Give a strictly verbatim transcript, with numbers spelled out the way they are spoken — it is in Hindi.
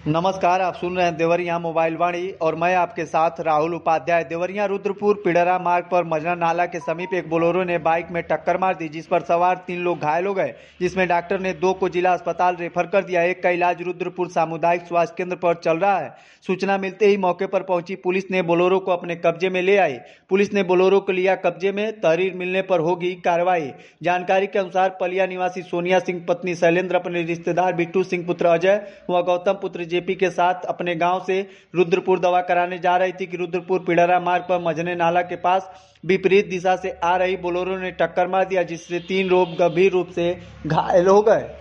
नमस्कार, आप सुन रहे हैं देवरिया मोबाइल वाणी और मैं आपके साथ राहुल उपाध्याय। देवरिया रुद्रपुर पिडरा मार्ग पर मजना नाला के समीप एक बोलेरो ने बाइक में टक्कर मार दी, जिस पर सवार तीन लोग घायल हो गए, जिसमें डॉक्टर ने दो को जिला अस्पताल रेफर कर दिया। एक का इलाज रुद्रपुर सामुदायिक स्वास्थ्य केंद्र पर चल रहा है। सूचना मिलते ही मौके पर पहुंची पुलिस ने बोलेरो को अपने कब्जे में ले आई। पुलिस ने बोलेरो को लिया कब्जे में, तहरीर मिलने पर होगी कार्रवाई। जानकारी के अनुसार पलिया निवासी सोनिया सिंह पत्नी शैलेंद्र अपने रिश्तेदार बिट्टू सिंह पुत्र अजय व गौतम पुत्र जेपी के साथ अपने गांव से रुद्रपुर दवा कराने जा रही थी कि रुद्रपुर पिडरा मार्ग पर मजने नाला के पास विपरीत दिशा से आ रही बोलेरो ने टक्कर मार दिया, जिससे तीन लोग गंभीर रूप से घायल हो गए।